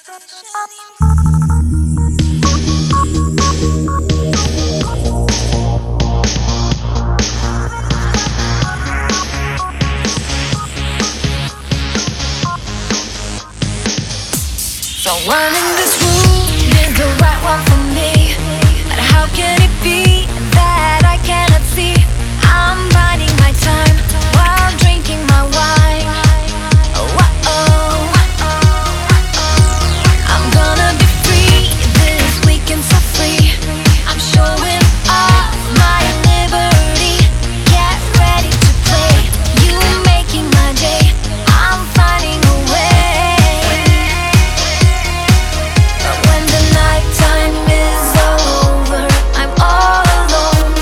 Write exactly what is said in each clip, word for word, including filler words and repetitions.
Someone in this room is the right one for me, but how can it be that I cannot see? I'm biding my time while drinking my wine. Oh, oh, oh. I'm gonna be free this weekend, so free. I'm showing off my liberty. Get ready to play. You making my day. I'm finding a way. But when the nighttime is over, I'm all alone.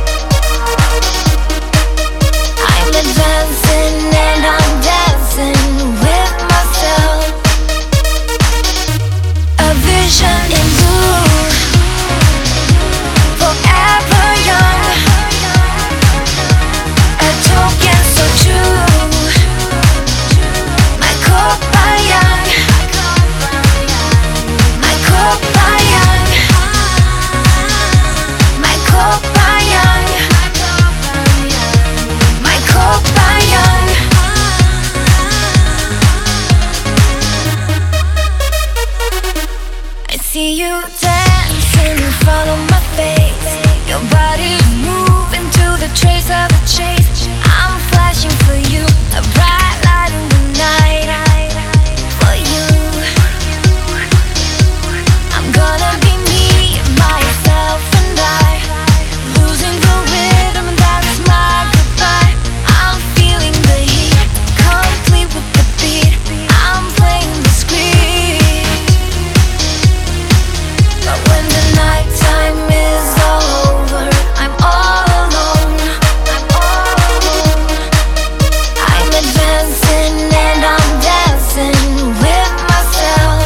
I'm advancing and I'm dancing with myself. A vision in blue, forever young. A token so true. My companion, my companion, my companion, my companion. I see you dancing in front of my face. Your body's moving to the trace of the chase. I'm flashing for you, a bright light in the night. For you, I'm gonna be me, myself and I, losing the rhythm, that's my goodbye. I'm feeling the heat, complete with the beat. I'm playing the script. But when the nighttime is over, I'm all alone. I'm all alone. I'm advancing and I'm dancing with myself.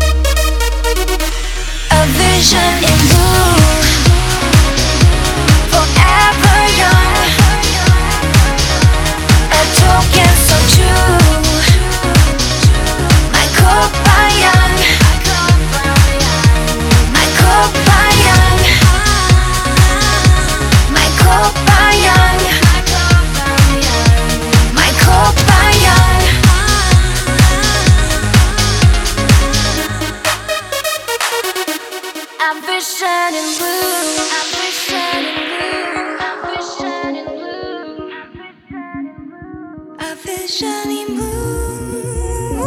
A vision in blue, forever young. A token so true. My companion, my companion, my companion, my companion. Ambition in blue, ambition in blue, ambition in blue, a vision in blue,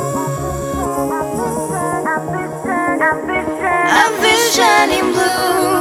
a vision in blue.